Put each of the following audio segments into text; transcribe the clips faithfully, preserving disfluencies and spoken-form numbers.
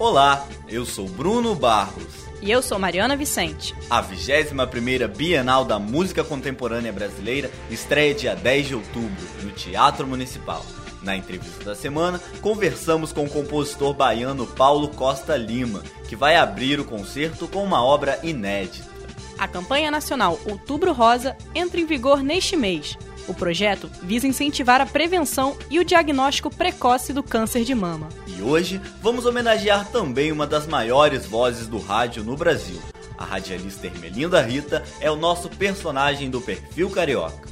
Olá, eu sou Bruno Barros. E eu sou Mariana Vicente. A vigésima primeira Bienal da Música Contemporânea Brasileira estreia dia dez de outubro, no Teatro Municipal. Na entrevista da semana, conversamos com o compositor baiano Paulo Costa Lima, que vai abrir o concerto com uma obra inédita. A campanha nacional Outubro Rosa entra em vigor neste mês. O projeto visa incentivar a prevenção e o diagnóstico precoce do câncer de mama. E hoje vamos homenagear também uma das maiores vozes do rádio no Brasil. A radialista Ermelinda Rita é o nosso personagem do Perfil Carioca.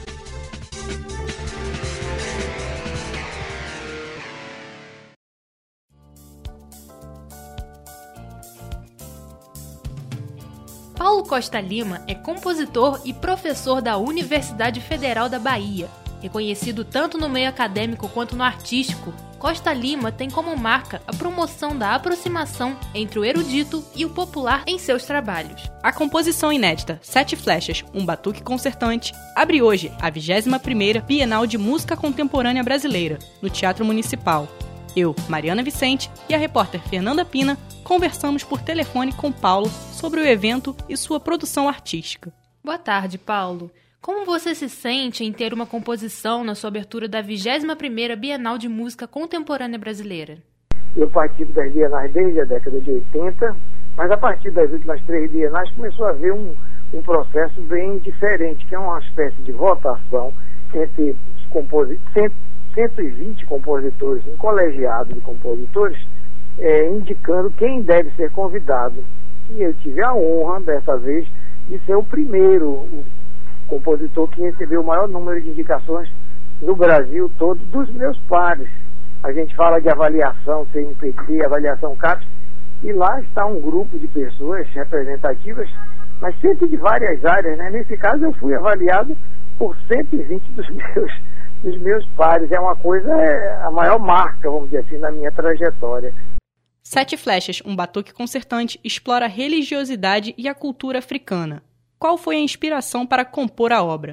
Paulo Costa Lima é compositor e professor da Universidade Federal da Bahia. Reconhecido tanto no meio acadêmico quanto no artístico, Costa Lima tem como marca a promoção da aproximação entre o erudito e o popular em seus trabalhos. A composição inédita Sete Flechas, um batuque concertante, abre hoje a vigésima primeira Bienal de Música Contemporânea Brasileira, no Teatro Municipal. Eu, Mariana Vicente, e a repórter Fernanda Pina conversamos por telefone com Paulo sobre o evento e sua produção artística. Boa tarde, Paulo. Como você se sente em ter uma composição na sua abertura da vigésima primeira Bienal de Música Contemporânea Brasileira? Eu participo das Bienais desde a década de oitenta, mas a partir das últimas três Bienais começou a haver um, um processo bem diferente, que é uma espécie de votação entre os compositores, cento e vinte compositores, um colegiado de compositores, é, indicando quem deve ser convidado. E eu tive a honra, dessa vez, de ser o primeiro o compositor que recebeu o maior número de indicações no Brasil todo dos meus pares. A gente fala de avaliação C N P Q, avaliação CAPES, e lá está um grupo de pessoas representativas, mas sempre de várias áreas, né? Nesse caso eu fui avaliado por cento e vinte dos meus dos meus pares. É uma coisa, é a maior marca, vamos dizer assim, na minha trajetória. Sete Flechas, um batuque concertante, explora a religiosidade e a cultura africana. Qual foi a inspiração para compor a obra?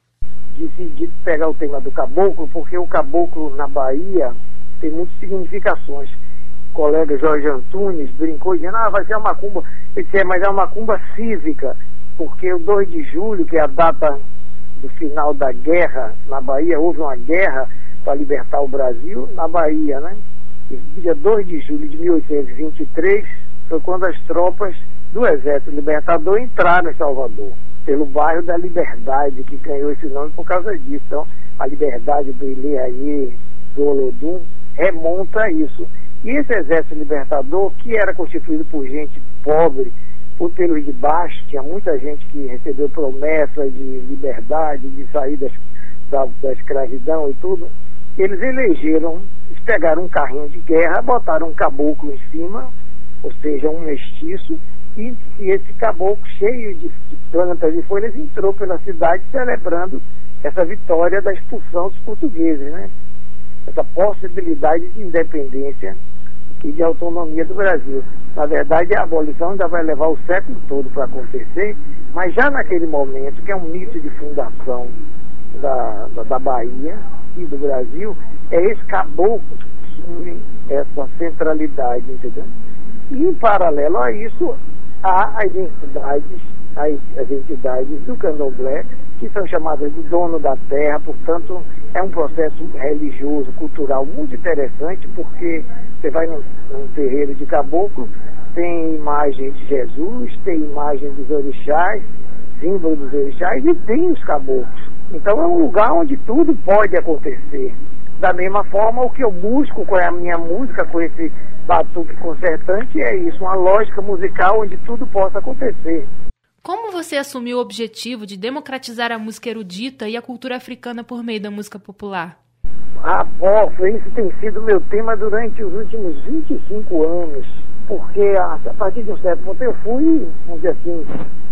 Decidi pegar o tema do caboclo, porque o caboclo na Bahia tem muitas significações. O colega Jorge Antunes brincou dizendo, ah, vai ser uma macumba. Eu disse, é, mas é uma macumba cívica, porque o dois de julho, que é a data do final da guerra na Bahia, houve uma guerra para libertar o Brasil na Bahia, né? E dia dois de julho de mil oitocentos e vinte e três foi quando as tropas do Exército Libertador entraram em Salvador, pelo bairro da Liberdade, que ganhou esse nome por causa disso. Então, a Liberdade do Ilê-Aie, do Olodum, remonta a isso. E esse Exército Libertador, que era constituído por gente pobre, por pelos de baixo, tinha muita gente que recebeu promessa de liberdade, de sair das, da, da escravidão e tudo. Eles elegeram, eles pegaram um carrinho de guerra, botaram um caboclo em cima, ou seja, um mestiço, e, e esse caboclo cheio de, de plantas e folhas entrou pela cidade celebrando essa vitória da expulsão dos portugueses, né? Essa possibilidade de independência e de autonomia do Brasil. Na verdade, a abolição ainda vai levar o século todo para acontecer, mas já naquele momento, que é um mito de fundação da, da, da Bahia e do Brasil, é esse caboclo que assume essa centralidade, entendeu? E em paralelo a isso, há as entidades, as, as entidades do candomblé, que são chamadas de dono da terra. Portanto, é um processo religioso, cultural muito interessante, porque você vai num, num terreiro de caboclo, tem imagem de Jesus, tem imagem dos orixás, símbolo dos orixás, e tem os caboclos. Então é um lugar onde tudo pode acontecer. Da mesma forma, o que eu busco com a minha música, com esse batuque concertante, é isso, uma lógica musical onde tudo possa acontecer. Como você assumiu o objetivo de democratizar a música erudita e a cultura africana por meio da música popular? Ah, poxa, isso tem sido meu tema durante os últimos vinte e cinco anos, porque a, a partir de um certo ponto eu fui, vamos dizer assim,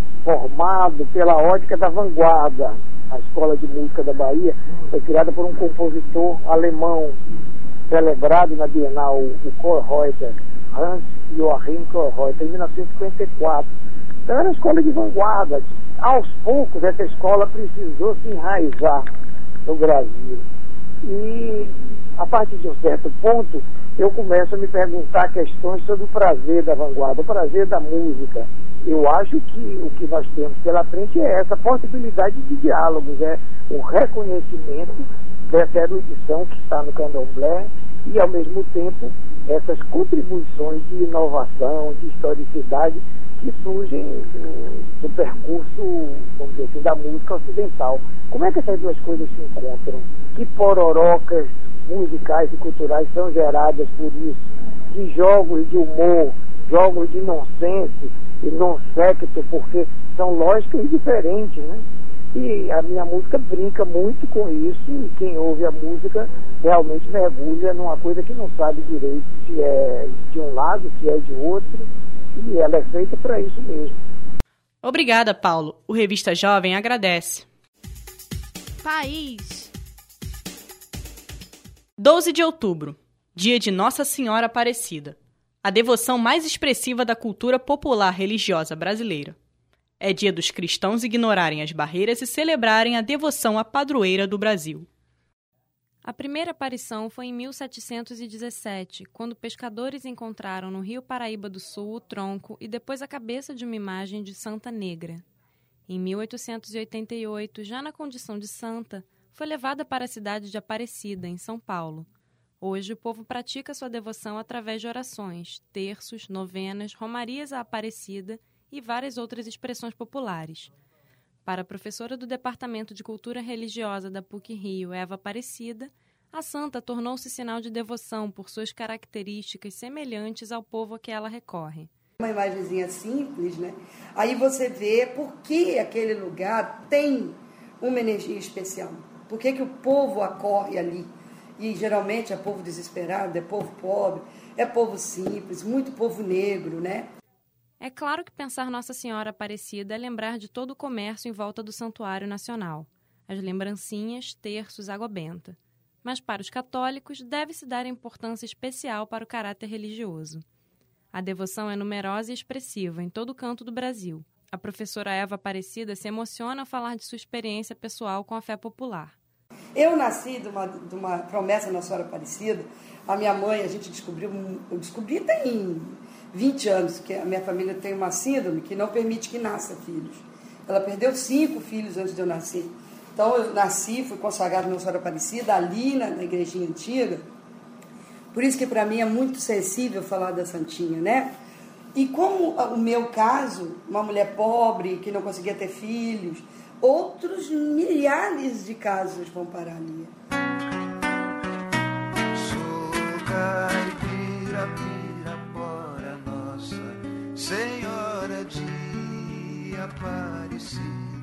formado pela ótica da vanguarda. A Escola de Música da Bahia foi criada por um compositor alemão celebrado na Bienal, o Kohlreuter, Hans Joachim Kohlreuter, em mil novecentos e cinquenta e quatro. Então era uma escola de vanguarda. Aos poucos, essa escola precisou se enraizar no Brasil. E a partir de um certo ponto, eu começo a me perguntar questões sobre o prazer da vanguarda, o prazer da música. Eu acho que o que nós temos pela frente é essa possibilidade de diálogos, é o reconhecimento dessa erudição que está no candomblé e, ao mesmo tempo, essas contribuições de inovação, de historicidade que surgem do, do percurso, vamos dizer assim, da música ocidental. Como é que essas duas coisas se encontram? Que pororocas musicais e culturais são geradas por isso? De jogos de humor, jogos de nonsense e non-secto, porque são lógicas diferentes, né? E a minha música brinca muito com isso, e quem ouve a música realmente mergulha numa coisa que não sabe direito se é de um lado, se é de outro, e ela é feita para isso mesmo. Obrigada, Paulo. O Revista Jovem agradece. País. doze de outubro, dia de Nossa Senhora Aparecida, a devoção mais expressiva da cultura popular religiosa brasileira. É dia dos cristãos ignorarem as barreiras e celebrarem a devoção à padroeira do Brasil. A primeira aparição foi em mil setecentos e dezessete, quando pescadores encontraram no Rio Paraíba do Sul o tronco e depois a cabeça de uma imagem de Santa Negra. Em mil oitocentos e oitenta e oito, já na condição de santa, foi levada para a cidade de Aparecida, em São Paulo. Hoje, o povo pratica sua devoção através de orações, terços, novenas, romarias à Aparecida e várias outras expressões populares. Para a professora do Departamento de Cultura Religiosa da P U C Rio, Eva Aparecida, a santa tornou-se sinal de devoção por suas características semelhantes ao povo a que ela recorre. Uma imagenzinha simples, né? Aí você vê por que aquele lugar tem uma energia especial. Por que que o povo acorre ali? E geralmente é povo desesperado, é povo pobre, é povo simples, muito povo negro, né? É claro que pensar Nossa Senhora Aparecida é lembrar de todo o comércio em volta do Santuário Nacional, as lembrancinhas, terços, água benta. Mas para os católicos deve-se dar importância especial para o caráter religioso. A devoção é numerosa e expressiva em todo o canto do Brasil. A professora Eva Aparecida se emociona ao falar de sua experiência pessoal com a fé popular. Eu nasci de uma, de uma promessa Nossa Senhora Aparecida. A minha mãe, a gente descobriu, eu descobri tem vinte anos, que a minha família tem uma síndrome que não permite que nasça filhos. Ela perdeu cinco filhos antes de eu nascer. Então eu nasci, fui consagrada Nossa Senhora Aparecida ali na, na igrejinha antiga. Por isso que para mim é muito sensível falar da santinha, né? E como o meu caso, uma mulher pobre que não conseguia ter filhos, outros milhares de casos vão parar ali. Sou caipira, pirapora, Nossa Senhora de Aparecida,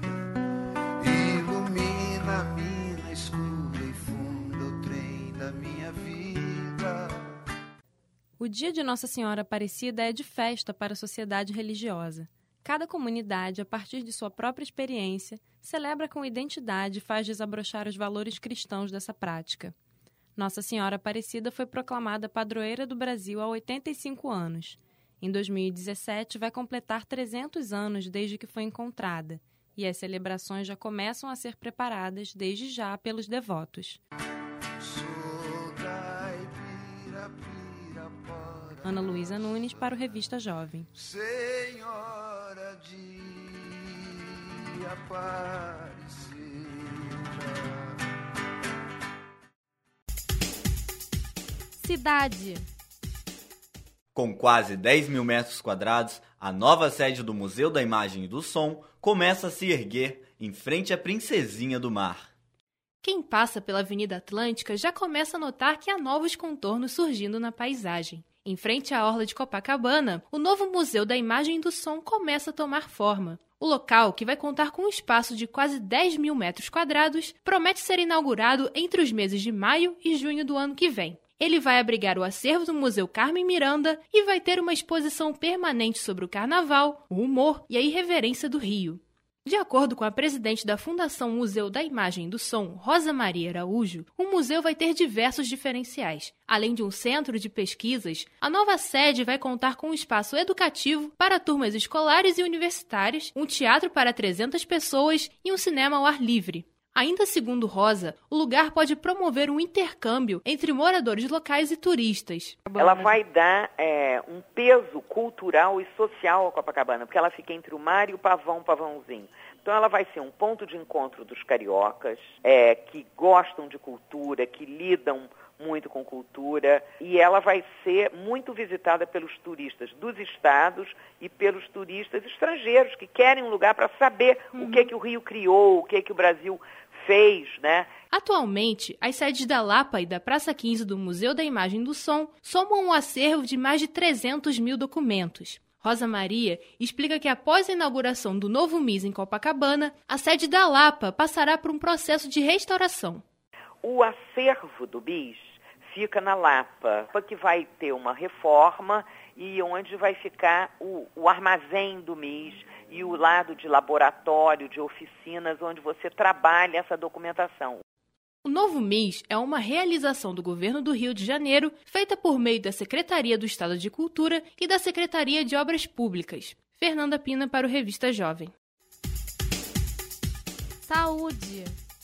ilumina a mina escura e funda o trem da minha vida. O dia de Nossa Senhora Aparecida é de festa para a sociedade religiosa. Cada comunidade, a partir de sua própria experiência, celebra com identidade e faz desabrochar os valores cristãos dessa prática. Nossa Senhora Aparecida foi proclamada padroeira do Brasil há oitenta e cinco anos. Em dois mil e dezessete, vai completar trezentos anos desde que foi encontrada, e as celebrações já começam a ser preparadas desde já pelos devotos. Ana Luísa Nunes para o Revista Jovem. Senhora de Aparecida. Cidade. Com quase dez mil metros quadrados, a nova sede do Museu da Imagem e do Som começa a se erguer em frente à Princesinha do Mar. Quem passa pela Avenida Atlântica já começa a notar que há novos contornos surgindo na paisagem. Em frente à orla de Copacabana, o novo Museu da Imagem e do Som começa a tomar forma. O local, que vai contar com um espaço de quase dez mil metros quadrados, promete ser inaugurado entre os meses de maio e junho do ano que vem. Ele vai abrigar o acervo do Museu Carmen Miranda e vai ter uma exposição permanente sobre o carnaval, o humor e a irreverência do Rio. De acordo com a presidente da Fundação Museu da Imagem e do Som, Rosa Maria Araújo, o museu vai ter diversos diferenciais. Além de um centro de pesquisas, a nova sede vai contar com um espaço educativo para turmas escolares e universitárias, um teatro para trezentas pessoas e um cinema ao ar livre. Ainda segundo Rosa, o lugar pode promover um intercâmbio entre moradores locais e turistas. Ela vai dar é, um peso cultural e social à Copacabana, porque ela fica entre o mar e o pavão, pavãozinho. Então ela vai ser um ponto de encontro dos cariocas, é, que gostam de cultura, que lidam muito com cultura, e ela vai ser muito visitada pelos turistas dos estados e pelos turistas estrangeiros que querem um lugar para saber uhum. o que que o Rio criou, o que que o Brasil fez, né? Atualmente, as sedes da Lapa e da Praça quinze do Museu da Imagem e do Som somam um acervo de mais de trezentos mil documentos. Rosa Maria explica que após a inauguração do novo M I S em Copacabana, a sede da Lapa passará por um processo de restauração. O acervo do B I S fica na Lapa, que vai ter uma reforma e onde vai ficar o, o armazém do M I S e o lado de laboratório, de oficinas, onde você trabalha essa documentação. O novo M I S é uma realização do governo do Rio de Janeiro, feita por meio da Secretaria do Estado de Cultura e da Secretaria de Obras Públicas. Fernanda Pina para o Revista Jovem. Saúde.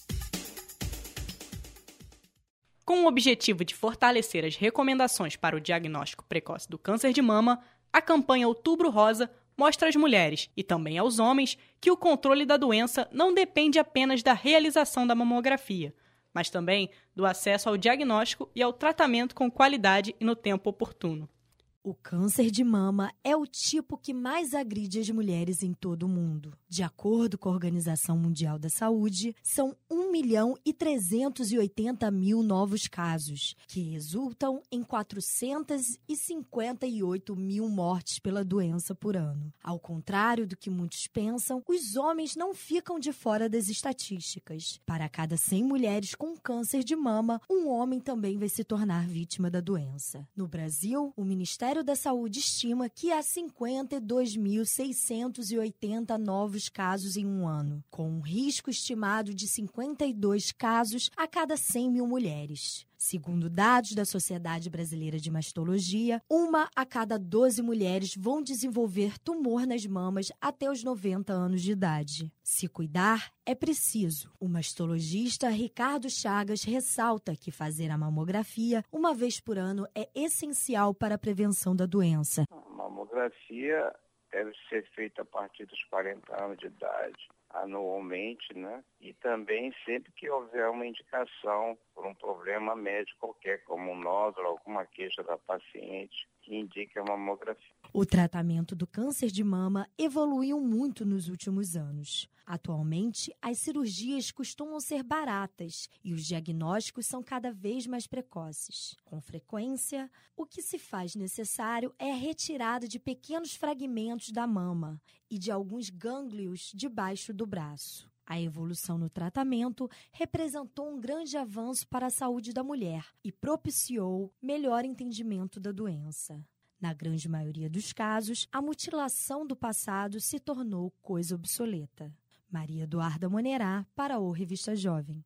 Com o objetivo de fortalecer as recomendações para o diagnóstico precoce do câncer de mama, a campanha Outubro Rosa mostra às mulheres e também aos homens que o controle da doença não depende apenas da realização da mamografia, mas também do acesso ao diagnóstico e ao tratamento com qualidade e no tempo oportuno. O câncer de mama é o tipo que mais agride as mulheres em todo o mundo. De acordo com a Organização Mundial da Saúde, são um milhão e trezentos e oitenta mil novos casos, que resultam em quatrocentos e cinquenta e oito mil mortes pela doença por ano. Ao contrário do que muitos pensam, os homens não ficam de fora das estatísticas. Para cada cem mulheres com câncer de mama, um homem também vai se tornar vítima da doença. No Brasil, o Ministério da Saúde estima que há cinquenta e dois mil seiscentos e oitenta novos casos em um ano, com um risco estimado de cinquenta e dois casos a cada cem mil mulheres. Segundo dados da Sociedade Brasileira de Mastologia, uma a cada doze mulheres vão desenvolver tumor nas mamas até os noventa anos de idade. Se cuidar, é preciso. O mastologista Ricardo Chagas ressalta que fazer a mamografia uma vez por ano é essencial para a prevenção da doença. A mamografia deve ser feita a partir dos quarenta anos de idade, anualmente, né? E também sempre que houver uma indicação por um problema médico qualquer, como um nódulo, alguma queixa da paciente, que indique a mamografia. O tratamento do câncer de mama evoluiu muito nos últimos anos. Atualmente, as cirurgias costumam ser baratas e os diagnósticos são cada vez mais precoces. Com frequência, o que se faz necessário é a retirada de pequenos fragmentos da mama e de alguns gânglios debaixo do braço. A evolução no tratamento representou um grande avanço para a saúde da mulher e propiciou melhor entendimento da doença. Na grande maioria dos casos, a mutilação do passado se tornou coisa obsoleta. Maria Eduarda Monerá, para o Revista Jovem.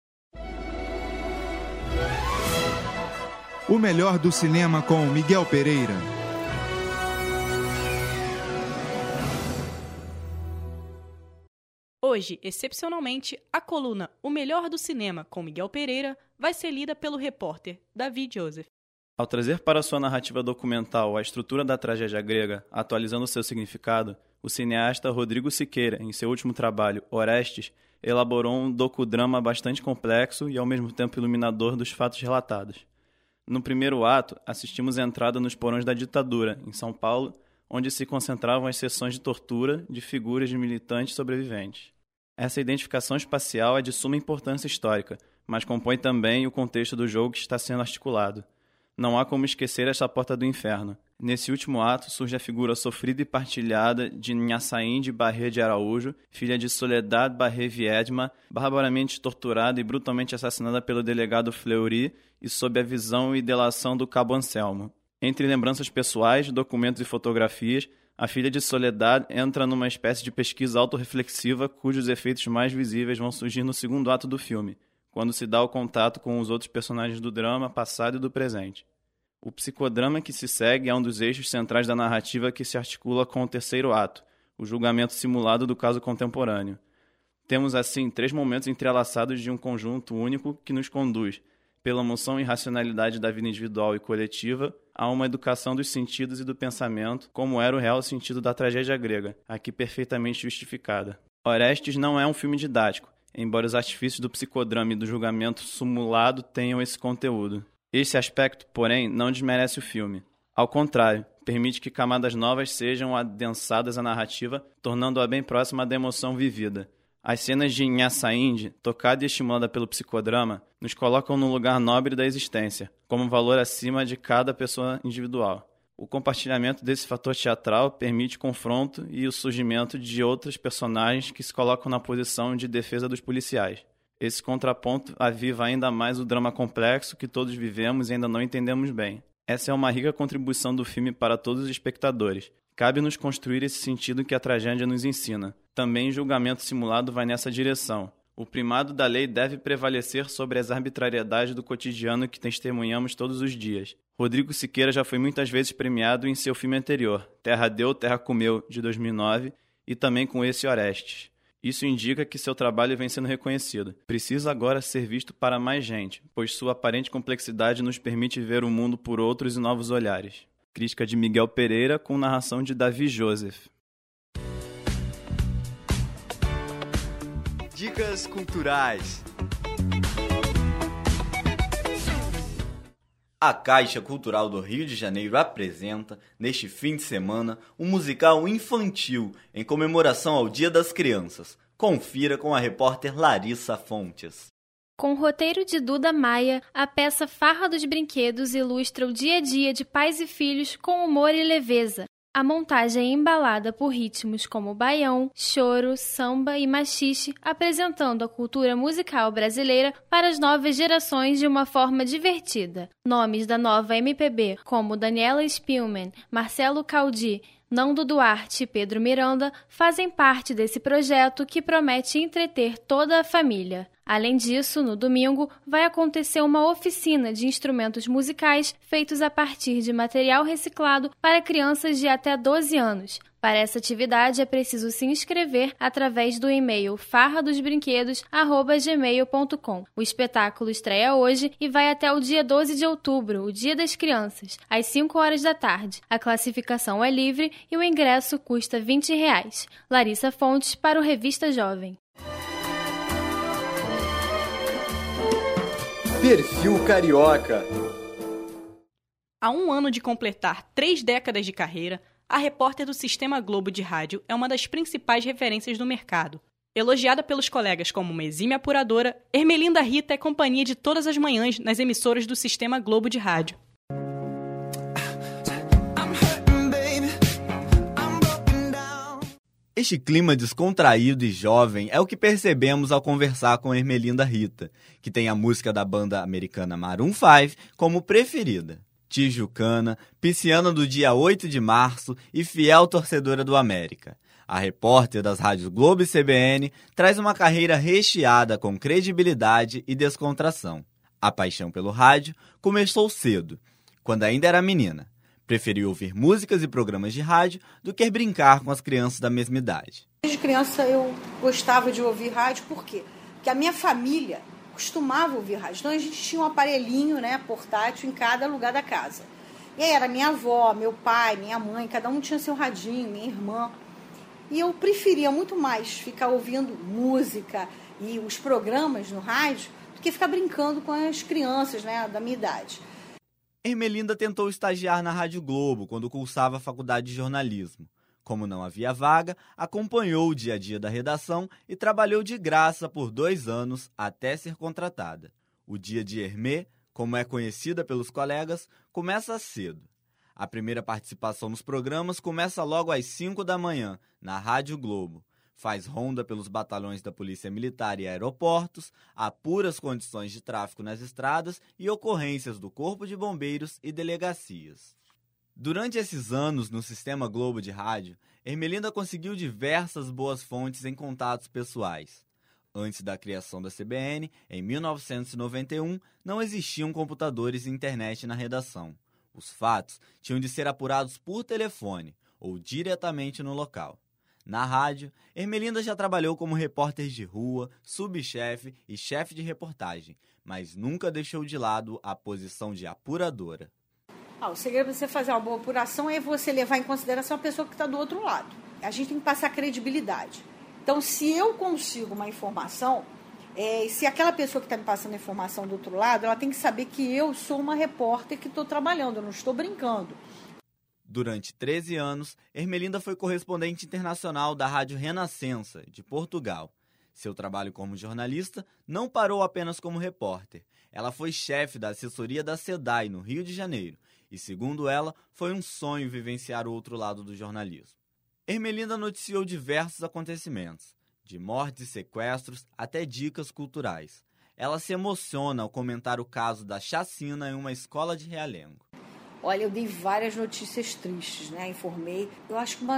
O melhor do cinema com Miguel Pereira. Hoje, excepcionalmente, a coluna O Melhor do Cinema com Miguel Pereira vai ser lida pelo repórter Davi Joseph. Ao trazer para sua narrativa documental a estrutura da tragédia grega, atualizando seu significado, o cineasta Rodrigo Siqueira, em seu último trabalho, Orestes, elaborou um docudrama bastante complexo e ao mesmo tempo iluminador dos fatos relatados. No primeiro ato, assistimos a entrada nos porões da ditadura, em São Paulo, onde se concentravam as sessões de tortura de figuras de militantes sobreviventes. Essa identificação espacial é de suma importância histórica, mas compõe também o contexto do jogo que está sendo articulado. Não há como esquecer esta porta do inferno. Nesse último ato surge a figura sofrida e partilhada de Nhaçaim de Barré de Araújo, filha de Soledad Barré Viedma, barbaramente torturada e brutalmente assassinada pelo delegado Fleury e sob a visão e delação do cabo Anselmo. Entre lembranças pessoais, documentos e fotografias, a filha de Soledad entra numa espécie de pesquisa autorreflexiva cujos efeitos mais visíveis vão surgir no segundo ato do filme, quando se dá o contato com os outros personagens do drama, passado e do presente. O psicodrama que se segue é um dos eixos centrais da narrativa que se articula com o terceiro ato, o julgamento simulado do caso contemporâneo. Temos, assim, três momentos entrelaçados de um conjunto único que nos conduz, pela emoção e racionalidade da vida individual e coletiva, a uma educação dos sentidos e do pensamento, como era o real sentido da tragédia grega, aqui perfeitamente justificada. Orestes não é um filme didático, embora os artifícios do psicodrama e do julgamento simulado tenham esse conteúdo. Esse aspecto, porém, não desmerece o filme. Ao contrário, permite que camadas novas sejam adensadas à narrativa, tornando-a bem próxima da emoção vivida. As cenas de Inhassa Indi, tocada e estimulada pelo psicodrama, nos colocam no lugar nobre da existência, como um valor acima de cada pessoa individual. O compartilhamento desse fator teatral permite confronto e o surgimento de outros personagens que se colocam na posição de defesa dos policiais. Esse contraponto aviva ainda mais o drama complexo que todos vivemos e ainda não entendemos bem. Essa é uma rica contribuição do filme para todos os espectadores. Cabe-nos construir esse sentido que a tragédia nos ensina. Também o julgamento simulado vai nessa direção. O primado da lei deve prevalecer sobre as arbitrariedades do cotidiano que testemunhamos todos os dias. Rodrigo Siqueira já foi muitas vezes premiado em seu filme anterior, Terra Deu, Terra Comeu, de dois mil e nove, e também com esse Orestes. Isso indica que seu trabalho vem sendo reconhecido. Precisa agora ser visto para mais gente, pois sua aparente complexidade nos permite ver o mundo por outros e novos olhares. Crítica de Miguel Pereira, com narração de Davi Joseph. Dicas culturais. A Caixa Cultural do Rio de Janeiro apresenta, neste fim de semana, um musical infantil em comemoração ao Dia das Crianças. Confira com a repórter Larissa Fontes. Com o roteiro de Duda Maia, a peça Farra dos Brinquedos ilustra o dia a dia de pais e filhos com humor e leveza. A montagem é embalada por ritmos como baião, choro, samba e machixe, apresentando a cultura musical brasileira para as novas gerações de uma forma divertida. Nomes da nova M P B, como Daniela Spielmann, Marcelo Caldi, Nando Duarte e Pedro Miranda, fazem parte desse projeto que promete entreter toda a família. Além disso, no domingo, vai acontecer uma oficina de instrumentos musicais feitos a partir de material reciclado para crianças de até doze anos. Para essa atividade é preciso se inscrever através do e-mail farra dos brinquedos arroba gmail ponto com. O espetáculo estreia hoje e vai até o dia doze de outubro, o Dia das Crianças, às cinco horas da tarde. A classificação é livre e o ingresso custa vinte reais. Larissa Fontes para o Revista Jovem. Perfil Carioca. Há um ano de completar três décadas de carreira, a repórter do Sistema Globo de Rádio é uma das principais referências do mercado. Elogiada pelos colegas como uma exímia apuradora, Ermelinda Rita é companhia de todas as manhãs nas emissoras do Sistema Globo de Rádio. Este clima descontraído e jovem é o que percebemos ao conversar com Ermelinda Rita, que tem a música da banda americana Maroon cinco como preferida. Tijucana, pisciana do dia oito de março e fiel torcedora do América. A repórter das rádios Globo e C B N traz uma carreira recheada com credibilidade e descontração. A paixão pelo rádio começou cedo, quando ainda era menina. Preferiu ouvir músicas e programas de rádio do que brincar com as crianças da mesma idade. Desde criança eu gostava de ouvir rádio, por quê? Porque a minha família costumava ouvir rádio. Então a gente tinha um aparelhinho, né, portátil em cada lugar da casa. E aí era minha avó, meu pai, minha mãe, cada um tinha seu radinho, minha irmã. E eu preferia muito mais ficar ouvindo música e os programas no rádio do que ficar brincando com as crianças, né, da minha idade. Ermelinda tentou estagiar na Rádio Globo quando cursava a faculdade de jornalismo. Como não havia vaga, acompanhou o dia a dia da redação e trabalhou de graça por dois anos até ser contratada. O dia de Hermê, como é conhecida pelos colegas, começa cedo. A primeira participação nos programas começa logo às cinco da manhã, na Rádio Globo. Faz ronda pelos batalhões da Polícia Militar e aeroportos, apura as condições de tráfego nas estradas e ocorrências do Corpo de Bombeiros e delegacias. Durante esses anos no Sistema Globo de Rádio, Ermelinda conseguiu diversas boas fontes em contatos pessoais. Antes da criação da C B N, em mil novecentos e noventa e um, não existiam computadores e internet na redação. Os fatos tinham de ser apurados por telefone ou diretamente no local. Na rádio, Ermelinda já trabalhou como repórter de rua, subchefe e chefe de reportagem, mas nunca deixou de lado a posição de apuradora. Ah, o segredo para você fazer uma boa apuração é você levar em consideração a pessoa que está do outro lado. A gente tem que passar credibilidade. Então, se eu consigo uma informação, é, se aquela pessoa que está me passando a informação do outro lado, ela tem que saber que eu sou uma repórter que estou trabalhando, eu não estou brincando. Durante treze anos, Ermelinda foi correspondente internacional da Rádio Renascença, de Portugal. Seu trabalho como jornalista não parou apenas como repórter. Ela foi chefe da assessoria da SEDAI, no Rio de Janeiro, e, segundo ela, foi um sonho vivenciar o outro lado do jornalismo. Ermelinda noticiou diversos acontecimentos, de mortes e sequestros até dicas culturais. Ela se emociona ao comentar o caso da chacina em uma escola de Realengo. Olha, eu dei várias notícias tristes, né? Informei. Eu acho que uma,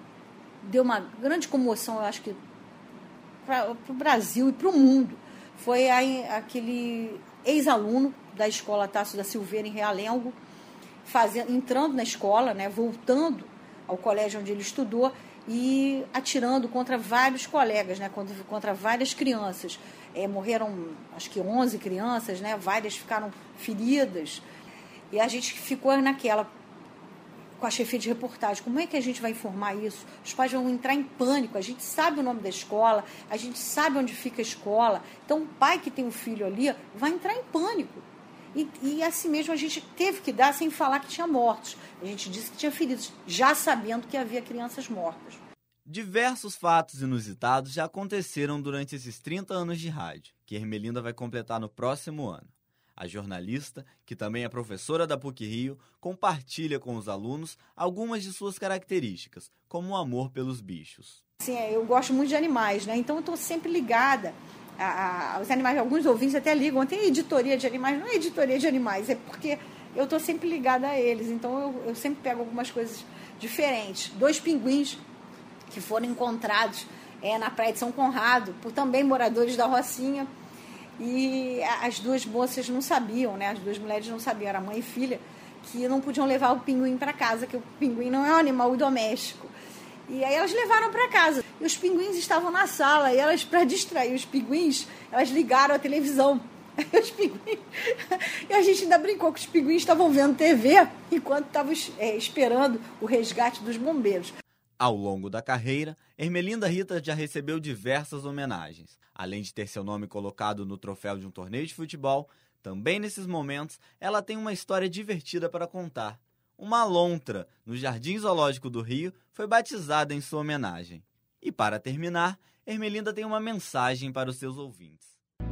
deu uma grande comoção, eu acho que para o Brasil e para o mundo. Foi aí, aquele ex-aluno da escola Tasso da Silveira, em Realengo, fazendo, entrando na escola, né? Voltando ao colégio onde ele estudou e atirando contra vários colegas, né? contra, contra várias crianças. É, morreram, acho que onze crianças, né? Várias ficaram feridas. E a gente ficou naquela, com a chefia de reportagem, como é que a gente vai informar isso? Os pais vão entrar em pânico, a gente sabe o nome da escola, a gente sabe onde fica a escola, então o pai que tem um filho ali vai entrar em pânico. E, e assim mesmo a gente teve que dar sem falar que tinha mortos. A gente disse que tinha feridos, já sabendo que havia crianças mortas. Diversos fatos inusitados já aconteceram durante esses trinta anos de rádio, que Ermelinda vai completar no próximo ano. A jornalista, que também é professora da PUC-Rio, compartilha com os alunos algumas de suas características, como o amor pelos bichos. Sim, eu gosto muito de animais, né? Então eu estou sempre ligada a, a, aos animais. Alguns ouvintes até ligam, tem editoria de animais. Não é editoria de animais, é porque eu estou sempre ligada a eles. Então eu, eu sempre pego algumas coisas diferentes. Dois pinguins que foram encontrados é, na praia de São Conrado, por também moradores da Rocinha. E as duas moças não sabiam, né? As duas mulheres não sabiam, era mãe e filha, que não podiam levar o pinguim para casa, que o pinguim não é um animal doméstico. E aí elas levaram para casa. E os pinguins estavam na sala, e elas, para distrair os pinguins, elas ligaram a televisão. Os pinguins... E a gente ainda brincou que os pinguins estavam vendo T V enquanto estavam é, esperando o resgate dos bombeiros. Ao longo da carreira, Ermelinda Rita já recebeu diversas homenagens. Além de ter seu nome colocado no troféu de um torneio de futebol, também nesses momentos ela tem uma história divertida para contar. Uma lontra, no Jardim Zoológico do Rio, foi batizada em sua homenagem. E para terminar, Ermelinda tem uma mensagem para os seus ouvintes.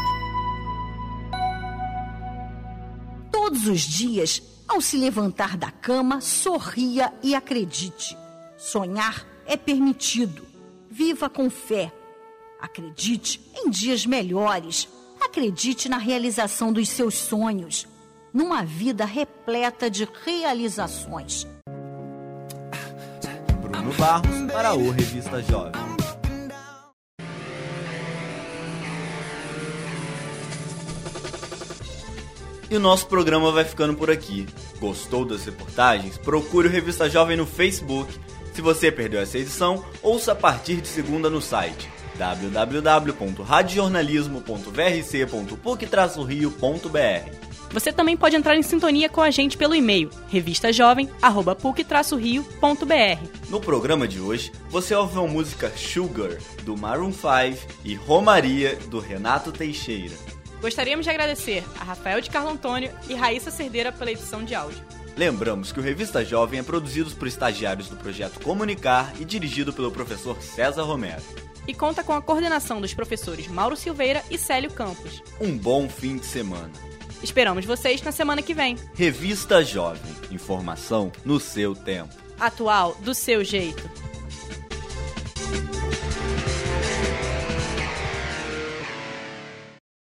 Todos os dias, ao se levantar da cama, sorria e acredite. Sonhar é permitido. Viva com fé. Acredite em dias melhores. Acredite na realização dos seus sonhos. Numa vida repleta de realizações. Bruno Barros para o Revista Jovem. E o nosso programa vai ficando por aqui. Gostou das reportagens? Procure o Revista Jovem no Facebook. Se você perdeu essa edição, ouça a partir de segunda no site w w w ponto radiojornalismo ponto v r c ponto p u c traço rio ponto b r. Você também pode entrar em sintonia com a gente pelo e-mail revistajovem arroba p u c traço rio ponto b r. No programa de hoje, você ouve a música Sugar, do Maroon cinco, e Romaria, do Renato Teixeira. Gostaríamos de agradecer a Rafael de Carlo Antônio e Raíssa Cerdeira pela edição de áudio. Lembramos que o Revista Jovem é produzido por estagiários do projeto Comunicar e dirigido pelo professor César Romero. E conta com a coordenação dos professores Mauro Silveira e Célio Campos. Um bom fim de semana. Esperamos vocês na semana que vem. Revista Jovem. Informação no seu tempo. Atual, do seu jeito.